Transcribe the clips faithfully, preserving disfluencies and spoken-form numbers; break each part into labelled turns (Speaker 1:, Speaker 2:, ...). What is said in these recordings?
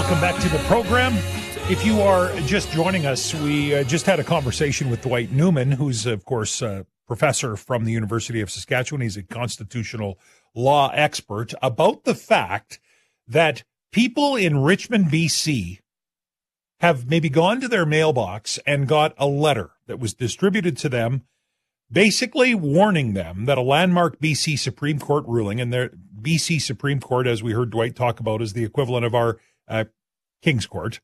Speaker 1: Welcome back to the program. If you are just joining us, we uh, just had a conversation with Dwight Newman, who's, of course, a professor from the University of Saskatchewan. He's a constitutional law expert, about the fact that people in Richmond, B C have maybe gone to their mailbox and got a letter that was distributed to them, basically warning them that a landmark B C Supreme Court ruling, and their B C Supreme Court, as we heard Dwight talk about, is the equivalent of our uh, King's Court.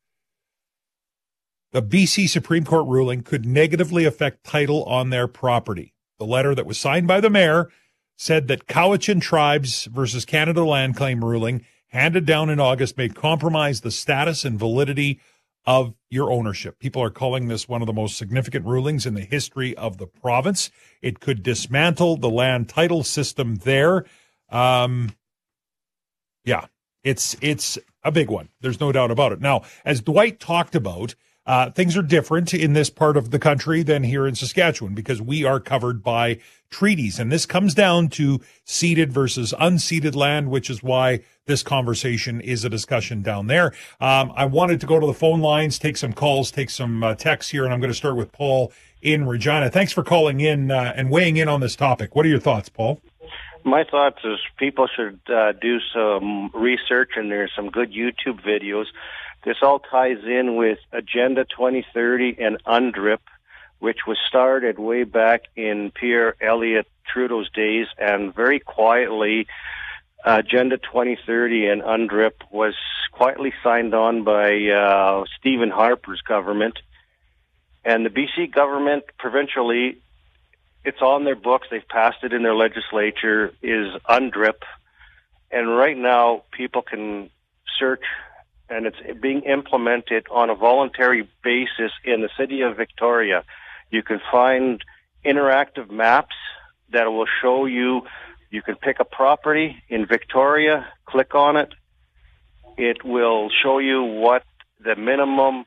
Speaker 1: The B C Supreme Court ruling could negatively affect title on their property. The letter that was signed by the mayor said that Cowichan Tribes versus Canada land claim ruling handed down in August may compromise the status and validity of your ownership. People are calling this one of the most significant rulings in the history of the province. It could dismantle the land title system there. Um, yeah, it's it's a big one. There's no doubt about it. Now, as Dwight talked about, uh, things are different in this part of the country than here in Saskatchewan because we are covered by treaties. And this comes down to ceded versus unceded land, which is why this conversation is a discussion down there. Um, I wanted to go to the phone lines, take some calls, take some uh, texts here, and I'm going to start with Paul in Regina. Thanks for calling in uh, and weighing in on this topic. What are your thoughts, Paul?
Speaker 2: My thoughts is people should uh, do some research, and there's some good YouTube videos. This all ties in with Agenda twenty thirty and UNDRIP, which was started way back in Pierre Elliott Trudeau's days, and very quietly, uh, Agenda twenty thirty and UNDRIP was quietly signed on by uh, Stephen Harper's government. And the B C government, provincially, it's on their books, they've passed it in their legislature, is UNDRIP. And right now, people can search, and it's being implemented on a voluntary basis in the city of Victoria. You can find interactive maps that will show you, you can pick a property in Victoria, click on it. It will show you what the minimum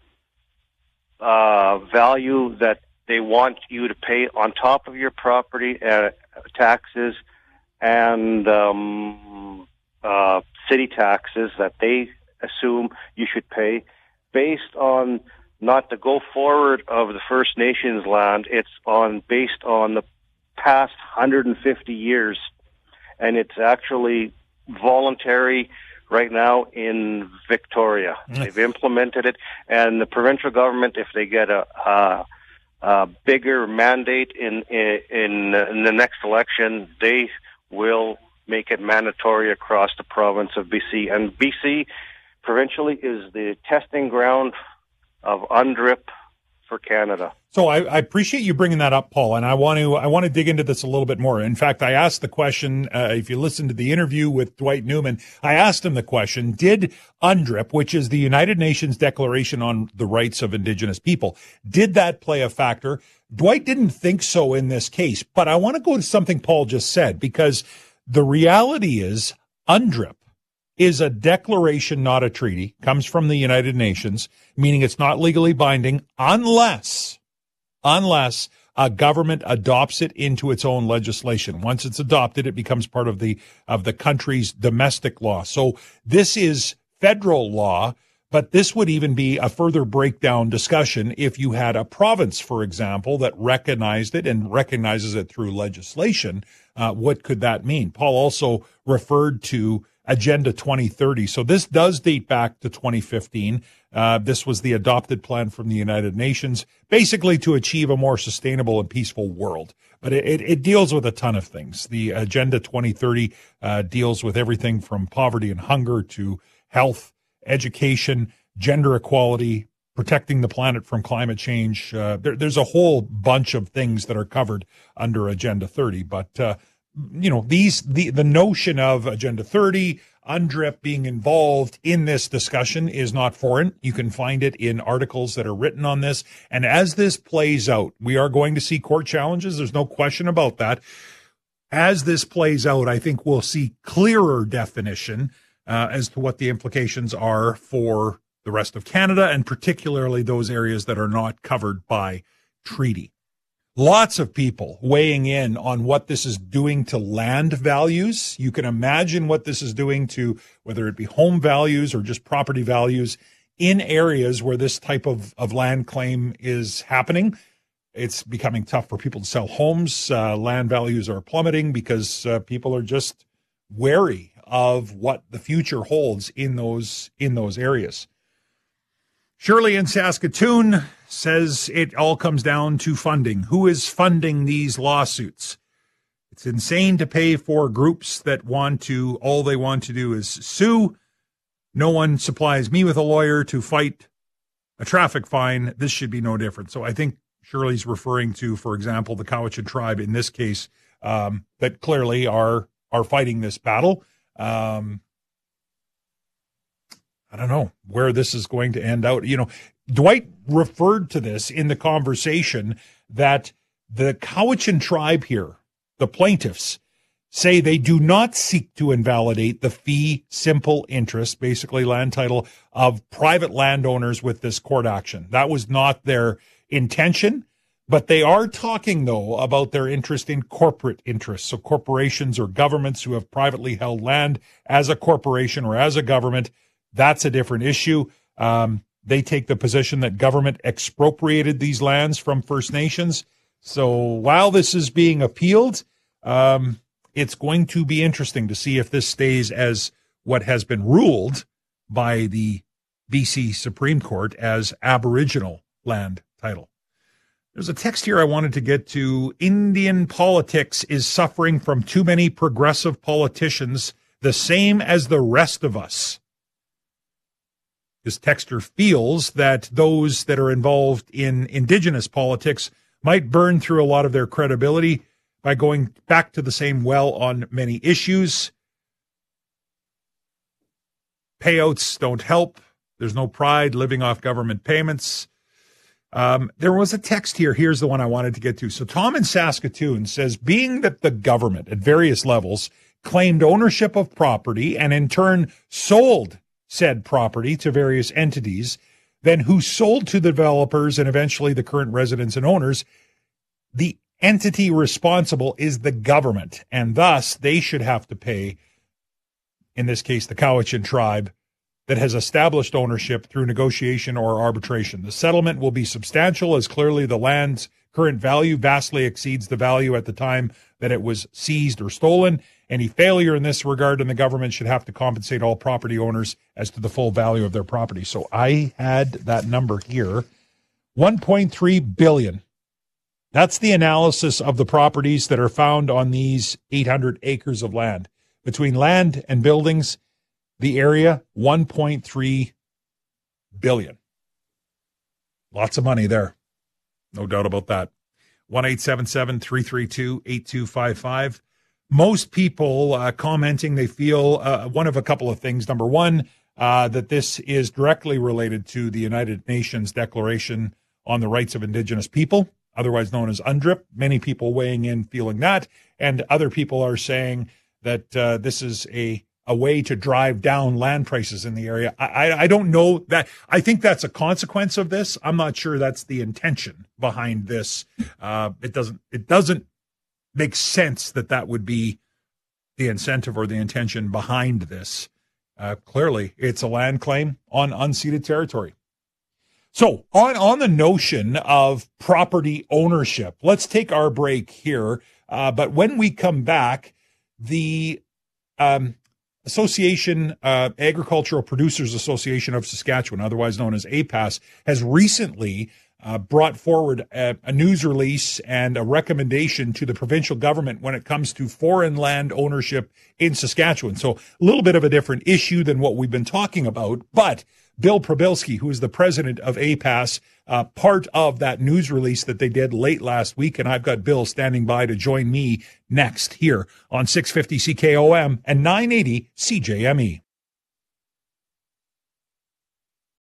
Speaker 2: uh, value that they want you to pay on top of your property, uh, taxes and um, uh, city taxes that they assume you should pay based on not the go forward of the First Nations land. It's on based on the past one hundred fifty years, and it's actually voluntary right now in Victoria. Mm. They've implemented it, and the provincial government, if they get a uh, Uh, bigger mandate in, in in the next election, they will make it mandatory across the province of B C. And B C provincially is the testing ground of UNDRIP for Canada.
Speaker 1: So I, I appreciate you bringing that up, Paul, and I want to I want to dig into this a little bit more. In fact, I asked the question, uh, if you listen to the interview with Dwight Newman, I asked him the question, did UNDRIP, which is the United Nations Declaration on the Rights of Indigenous People, did that play a factor? Dwight didn't think so in this case, but I want to go to something Paul just said, because the reality is UNDRIP is a declaration, not a treaty, comes from the United Nations, meaning it's not legally binding unless, unless a government adopts it into its own legislation. Once it's adopted, it becomes part of the, of the country's domestic law. So this is federal law, but this would even be a further breakdown discussion if you had a province, for example, that recognized it and recognizes it through legislation. Uh, what could that mean? Paul also referred to Agenda twenty thirty. So this does date back to twenty fifteen. Uh, this was the adopted plan from the United Nations, basically to achieve a more sustainable and peaceful world. But it, it, it deals with a ton of things. The Agenda twenty thirty uh, deals with everything from poverty and hunger to health, education, gender equality, protecting the planet from climate change. Uh, there, there's a whole bunch of things that are covered under Agenda thirty. But uh, you know, these the the notion of Agenda thirty, UNDRIP being involved in this discussion is not foreign. You can find it in articles that are written on this. And as this plays out, we are going to see court challenges. There's no question about that. As this plays out, I think we'll see clearer definition uh, as to what the implications are for the rest of Canada, and particularly those areas that are not covered by treaty. Lots of people weighing in on what this is doing to land values. You can imagine what this is doing to whether it be home values or just property values in areas where this type of, of land claim is happening. It's becoming tough for people to sell homes. Uh, land values are plummeting because uh, people are just wary of what the future holds in those in those areas. Shirley in Saskatoon says it all comes down to funding. Who is funding these lawsuits? It's insane to pay for groups that want to, all they want to do is sue. No one supplies me with a lawyer to fight a traffic fine. This should be no different. So I think Shirley's referring to, for example, the Cowichan tribe in this case, um, that clearly are are fighting this battle. Um, I don't know where this is going to end out. You know, Dwight referred to this in the conversation that the Cowichan tribe here, the plaintiffs, say they do not seek to invalidate the fee simple interest, basically land title, of private landowners with this court action. That was not their intention, but they are talking, though, about their interest in corporate interests. So corporations or governments who have privately held land as a corporation or as a government, that's a different issue. Um, they take the position that government expropriated these lands from First Nations. So while this is being appealed, um, it's going to be interesting to see if this stays as what has been ruled by the B C Supreme Court as Aboriginal land title. There's a text here I wanted to get to. Indian politics is suffering from too many progressive politicians, the same as the rest of us. This texter feels that those that are involved in Indigenous politics might burn through a lot of their credibility by going back to the same well on many issues. Payouts don't help. There's no pride living off government payments. Um, there was a text here. Here's the one I wanted to get to. So Tom in Saskatoon says, being that the government at various levels claimed ownership of property and in turn sold said property to various entities, then who sold to the developers and eventually the current residents and owners, the entity responsible is the government, and thus they should have to pay, in this case, the Cowichan tribe that has established ownership through negotiation or arbitration. The settlement will be substantial as clearly the land's current value vastly exceeds the value at the time that it was seized or stolen. Any failure in this regard, and the government should have to compensate all property owners as to the full value of their property. So I had that number here, one point three billion dollars. That's the analysis of the properties that are found on these eight hundred acres of land. Between land and buildings, the area, one point three billion dollars. Lots of money there. No doubt about that. one eight seven seven, three three two, eight two five five. Most people uh, commenting, they feel uh, one of a couple of things. Number one, uh, that this is directly related to the United Nations Declaration on the Rights of Indigenous People, otherwise known as UNDRIP. Many people weighing in feeling that, and other people are saying that uh, this is a a way to drive down land prices in the area. I, I, I don't know that. I think that's a consequence of this. I'm not sure that's the intention behind this. Uh, it doesn't, it doesn't make sense that that would be the incentive or the intention behind this. Uh, clearly, it's a land claim on unceded territory. So on, on the notion of property ownership, let's take our break here. Uh, but when we come back, the, um, Association, uh, Agricultural Producers Association of Saskatchewan, otherwise known as A P A S, has recently uh, brought forward a, a news release and a recommendation to the provincial government when it comes to foreign land ownership in Saskatchewan. So a little bit of a different issue than what we've been talking about, but Bill Prabilski, who is the president of A P A S, uh, part of that news release that they did late last week. And I've got Bill standing by to join me next here on six fifty C K O M and nine eighty C J M E.